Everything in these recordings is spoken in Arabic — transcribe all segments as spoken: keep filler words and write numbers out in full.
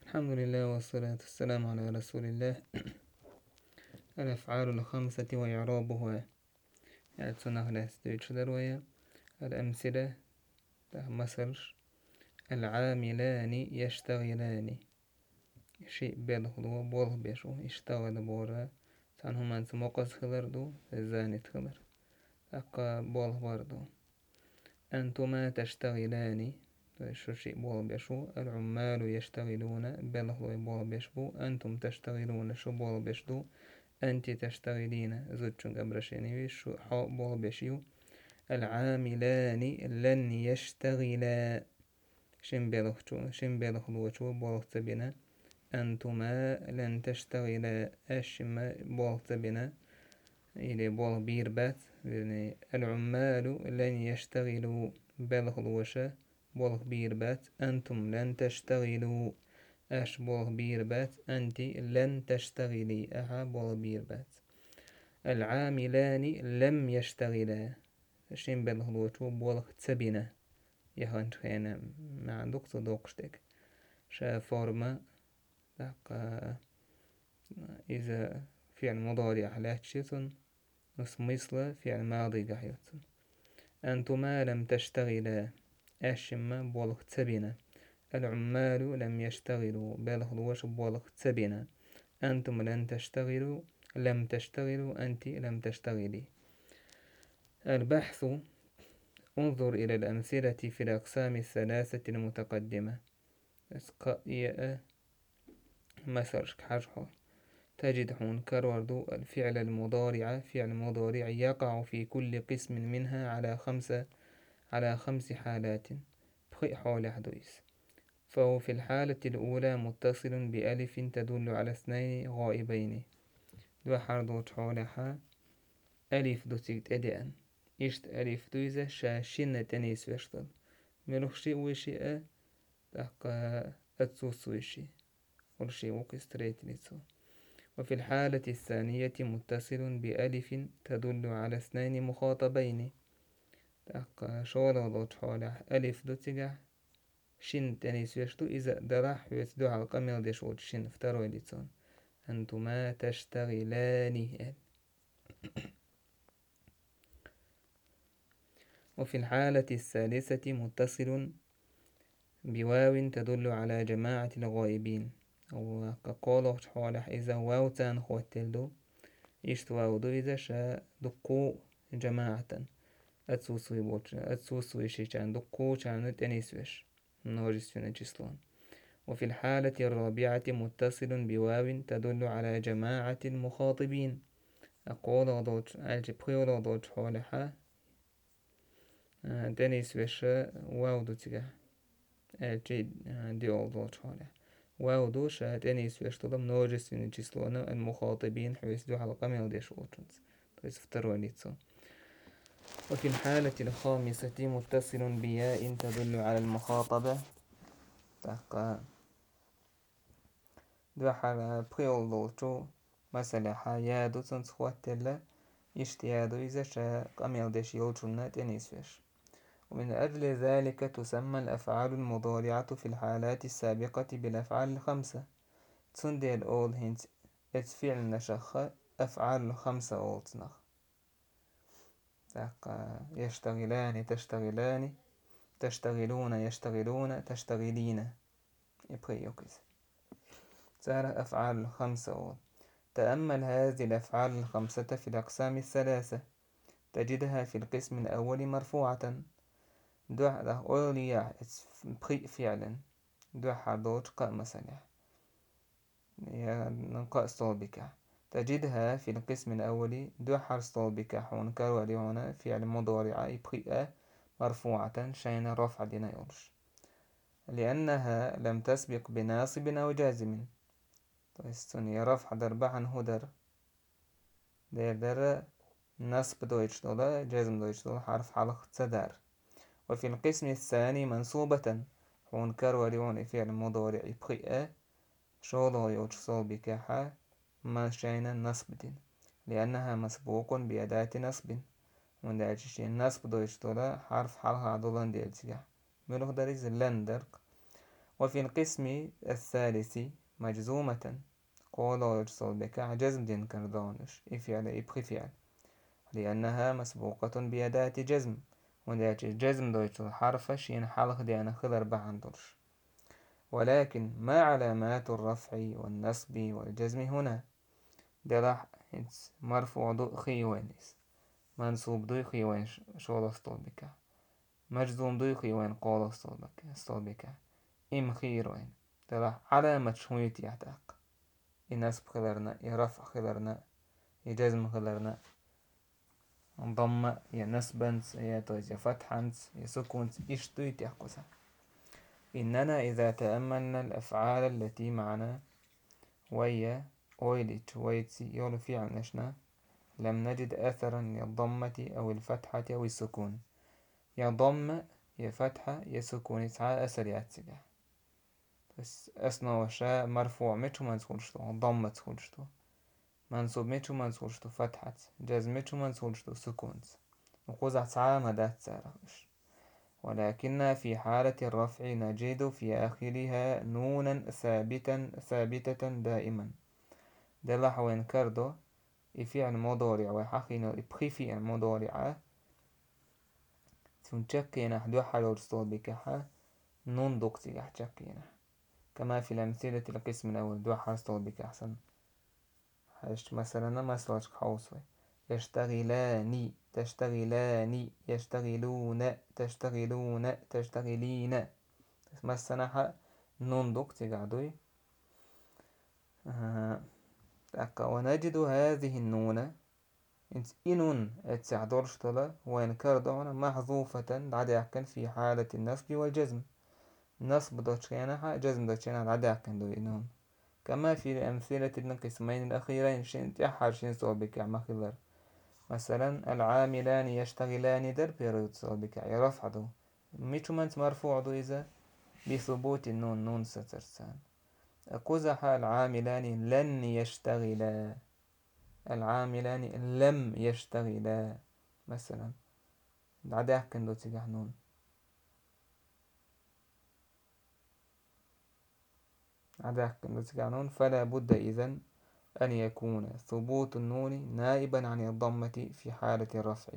الحمد لله والصلاة والسلام على رسول الله. الأفعال الخمسة وإعرابها. يعني تنهل ستيتشدروية الأمثلة مثل العاملان يشتغلان شيء بيدخلوا بوض بيشو يشتغل بورا تعنهما انت موقس خلردو الزاني تخلر أقا بوض باردو أنتما تشتغلان شو شيء بوض بيشو العمال يشتغلون بيدخلوا بوض بيشبو أنتم تشتغلون شو بوض بيشدو أنت تشتغلين زوجون أبرشيني شو حاء بوض بيشيو العاملان لن يشتغلا شن بيدخلوا شن بيدخلوا شو بوض تبنا أنتما لن تشتغلا أشما بوض تبنا إلى بوض بيربات يعني العمال لن يشتغلوا بلغلوشة بوض بيربات أنتم لن تشتغلوا أش بوض بيربات أنت لن تشتغلي أها بوض بيربات العاملان لم يشتغلا شين بلغلوشو بوض تبنا يهان خينا ما عندك صدوقشتك شا فورما إذا فعل مضارع لاتشيتون مثل فعل ماضي قحيتون أنتما لم تشتغلا أشما بولغ تبنا العمال لم يشتغلوا بلغلوش بولغ تبنا أنتم لن تشتغلوا لم تشتغلوا أنت لم تشتغلي. البحث انظر إلى الأمثلة في الأقسام الثلاثة المتقدمة اسقاء مثل حرحه تجد حون كروردو الفعل المضارع فعل مضارع يقع في كل قسم منها على خمسة على خمس حالات بخي حول حدويس فهو في الحالة الأولى متصل بألف تدل على اثنين غائبين دو حردو حولها ألف دو تيجت أدئن إشت ألف دويزة شاشنة تنيس ويشتل ملوخ شيء وشيء تحقى أتسوس وشي ورشي وكستريت نيسو. وفي الحالة الثانية متصل بألف تدل على اثنين مخاطبين تحقى شولا دوت حولها ألف دو تيجة شين تنيس ويشتو إذا دراح يتدو على قميل دي شوت شين افتروا لتون أنتما تشتغلان. وفي الحالة الثالثة متصل بواو تدل على جماعة الغائبين أو كقوله حوالح إذا واو تان خواتلدو إشت واو دو إذا شا دقو جماعة أتسوسوي بوش أتسوسوي شي كان دقو كان تنيسوش نورجس في نجسلون. وفي الحالة الرابعة متصل بواو تدل على جماعة المخاطبين أقول وضوج الجبخي وضوج حولها تنيسوش واو دو تيجا الجي دي وضوج حولها واو دو شا تنيسوش تضم نورجس في نجسلون المخاطبين حيث دو حلقة من ديش وطنس تويس فتروا ليتسو. وفي الحالة الخامسة متصل بياء تدل على المخاطبة تحقى دو حالة بريولوتو مثلا حيادو تنسخواتلا اشتيادو إذا شاء قميل ديش يوجونا تنيسوش. ومن أجل ذلك تسمى الأفعال المضارعة في الحالات السابقة بالأفعال الخمسة تسندي الأول هنت اتفعل نشخ أفعال الخمسة أولتنخ تحقى يشتغلان تشتغلان تشتغلون يشتغلون تشتغلين يبقى يوكس سارة أفعال الخمسة أول. تأمل هذه الأفعال الخمسة في الأقسام الثلاثة تجدها في القسم الأول مرفوعة دو ده أولي بخي فعلا دو حدوش قا مثلا ننقى صوبك تجدها في القسم الأول دو حر صوبك حون كارولي هنا فعل مضارع يبخي مرفوعة شين رفع دينا يورش لأنها لم تسبق بناصب أو جازم تستني رفع دربعا هدر دير در نصب دويتش دولا جازم دويتش دولا حرف حلق تدار. وفي القسم الثاني منصوبة حون كارولي فعل مضارع يبخي شولو يوتش صوبك حا ما شين نصب دين لأنها مسبوق بأداة نصب من داعشين نصب دويتش دولا حرف حلق عدولان ديالتيا ملوخ داريز لندرق. وفي القسم الثالث مجزومة قول بك جزم دين كردانش إفعل إبخي فعل لأنها مسبوقة بأداة جزم ودات الجزم دويت الحرف شين حلق ديانا خضر بعندرش. ولكن ما علامات الرفع والنصب والجزم هنا؟ دلح مرفوع دو خيوانيس، منصوب دو خيوان شغل بك، مجزوم دو خيوان قول بك، إم خيروين دلح علامة شويت يحتاق النصب خلرنا يرفع خلرنا يجزم خلرنا ضم يا نسبنس يا توز يا فتحنس يا سكونس إشتوي تحقسا. إننا إذا تأملنا الأفعال التي معنا ويا أويلت ويتسي يولو في عنشنا لم نجد أثرا للضمة أو الفتحة أو السكون. يا ضم يا فتحة يا سكون يسعى أثر ياتسجا بس أسنا وشاء مرفوع ميتشو منسخولشتو ضمة تخولشتو منصوب ميتشو منسخولشتو فتحة جزم ميتشو منسخولشتو سكونس وقوزع سعى مدات سارش. ولكن في حالة الرفع نجد في آخرها نونا ثابتا ثابتة دائما دلح وين كردو يفعل مضارع وحقنا يبخي فعل مضارع تنشكينا دو حلول بكحة نون دوكتي يحشكينا كما في الأمثلة القسم الأول دو حلول بك أحسن حشت مثلا مثلا حوصي يشتغلان تشتغلان يشتغلون تشتغلون تشتغلين مثلا نون دوكتي قعدوي أه. ونجد هذه النون إنون اتسعدورش طلا وينكر دعنا محذوفة عداكا في حالة النصب والجزم نصب دوتشينها جزم دوتشينها عداكا دو إنون كما في الأمثلة القسمين الأخيرين شين تحر شين صوبك مخلر مثلا العاملان يشتغلان در بيرو صوبك يرفع دو ميتو منت مرفوع دو إذا بثبوت النون نون سترسان أكوزح العاملان لن يشتغلا العاملان لم يشتغلا مثلا بعدها كندو تجاه نون بعدها كندو تجاه نون فلا بد إذن أن يكون ثبوت النون نائبا عن الضمة في حالة الرفع.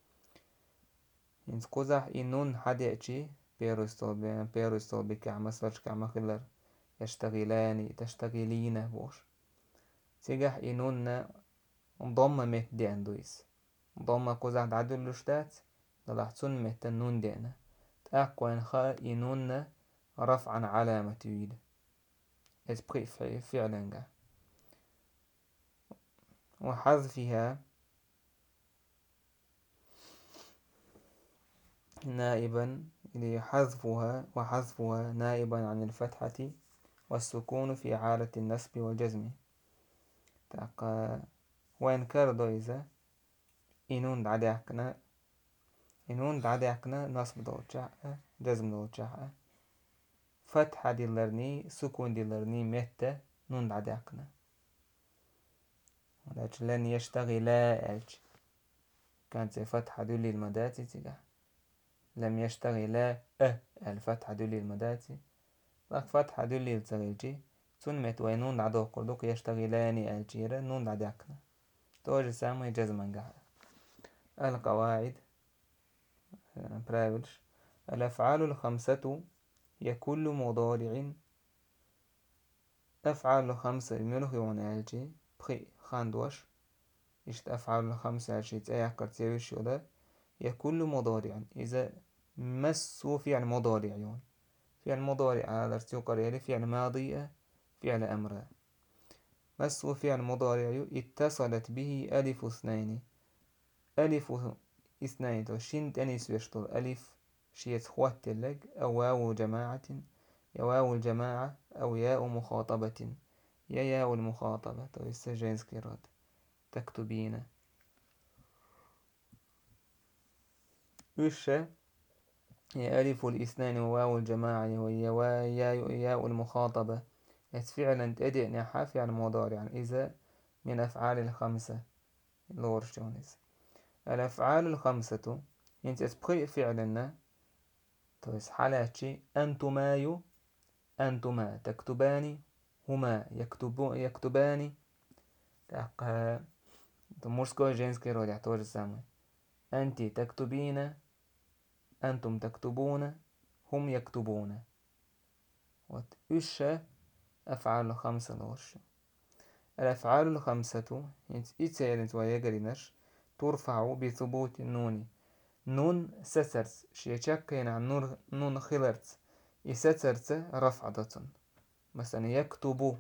إنت قزح النون حديتشي بيرستو بيرستو بكع مسلش كع خلر يشتغلان تشتغلين بوش تجاه النون ضمة مت دي اندويس ضمة قزح عدل لشتات دلحتون مت النون دينا تأقوين خا إنون رفعا علامة يويد اسبقي فعلا جا وحذفها نائبا حذفها وحذفها نائبا عن الفتحة والسكون في حالة النصب والجزم تاقا وين كردو إذا إنون دعديكنا إنون دعديكنا نصب دوتشا جزم دوتشا فتحة ديلرني سكون ديلرني متى نون دعديكنا ولكن لن يشتغلا ألج كانت فتحة دولي المداتي تجاه لم يشتغلا أه الفتحة دولي المداتي لك فتحة دولي التغيجي تنمت وينون دعدو قردوك يشتغلاني الجيرة نون دعديكنا توجي سامي جزمان قهر. القواعد برايفلش الأفعال الخمسة هي كل مضارع أفعال الخمسة الملوخي ونالجي بخي خاندوش إشت أفعال الخمسة عشيت أي كرتيوش ولا هي كل مضارع إذا مسوا فعل مضارع يون فعل مضارع هذا ارتيوقر يلي فعل ماضي فعل أمر مسوا فعل مضارع اتصلت به ألف اثنين ألف اثنين توشين تانيس بيشتغل ألف شيت خوات تلج أو واو جماعة يا واو الجماعة أو ياء مخاطبة يا ياء المخاطبة تو يستجيز كيرات تكتبين وش يا ألف الاثنين وواو الجماعة ويا ياء ياء المخاطبة فعلا تأدي نحا فعل مضارع يعني إذا من أفعال الخمسة لورشونيس الأفعال الخمسة انت تبقي فعلنا تويس حالاتي أنتما يو أنتما تكتبان، هما يكتبو يكتبان. Tak to mursko i ženski rod, ja to je samo. أنت تكتبين، أنتم تكتبون، هم يكتبون. Wat usche أفعال الخمسة الغش. الأفعال الخمسة إتسالت ويجرينش ترفع بثبوت النون. نون سترت شيشكين عن نور نون خلرت يسترت رفعة. مثلا يكتب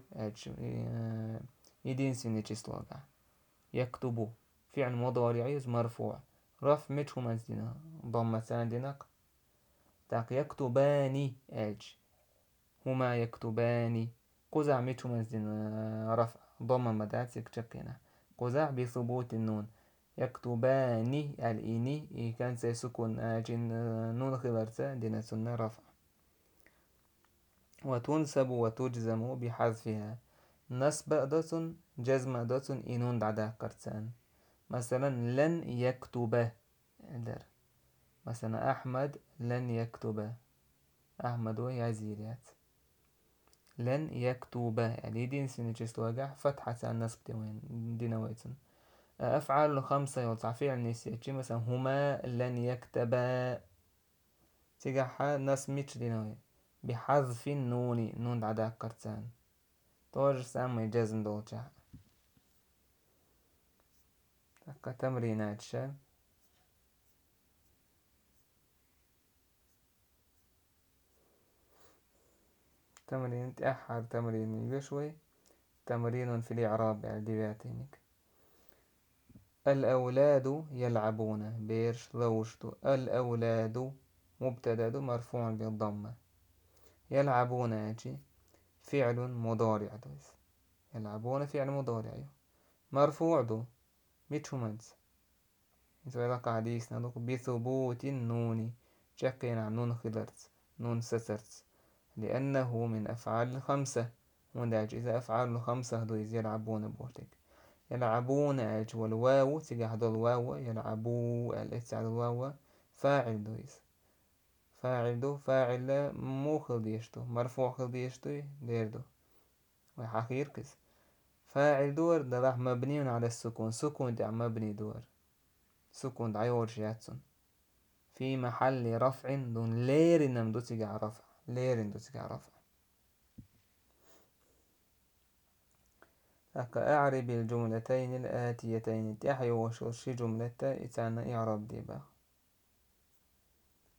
يدين سنة تسلوغا. يكتب فعل مضارع مرفوع رفع متشو مزدنا ضمة عندناك. تاك يكتبان أج هما يكتبان قزع متشو مزدنا رفع ضمة مدات يكتشكينا قزع بثبوت النون. يكتبان الإني كان سيسكن أجن نون خلرتا دينا سنة رفع. وتنسب وتجزم بحذفها. نصب أداة جزم أداة إنون بعدها كرتان. مثلا لن يكتب در. مثلا أحمد لن يكتب. أحمد ويزيريات لن يكتب يعني دين سنجست وجع فتحة النصب دينويتن. أفعال الخمسة يوضع فعل نسيتي مثلا هما لن يكتبا تجاحا نصب ميتش دينوي بحذف النون نون بعدها كرتان توجه سامي جزم دوجه. كتمرينات شا تمرين أحد تمرين يشوي تمرين في الإعراب الدبياتينك. الأولاد يلعبون بيرش ضوشتو. الأولاد مبتدأ مرفوع بالضمة. يلعبون أجي فعل مضارع دويس. يلعبون فعل مضارع مرفوع دو ميتشومنز إذا قاعديس ندوك بثبوت النون شكين عن نون خلرت نون سترت لأنه من أفعال الخمسة. ونداج إذا أفعال الخمسة دويس يلعبون بوتك. يلعبون أج والواو تجاه دو الواو يلعبو الإتس على الواو فاعل دويس. فاعل دو فاعل مو خلديشتو مرفوع خلديشتو دير دو وحقير كس. فاعل دور ده مبني على السكون. سكون ده مبني دور سكون عيور جاتسون في محل رفع دون لير نمدو تجاه رفع لير ندو تجاه رفع. أكا أعرب الجملتين الآتيتين تحيي وشوشي جملة إتانا إعراب ديبا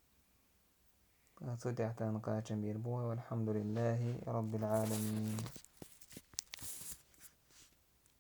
أتودع تانقا جميل بوها والحمد لله رب العالمين.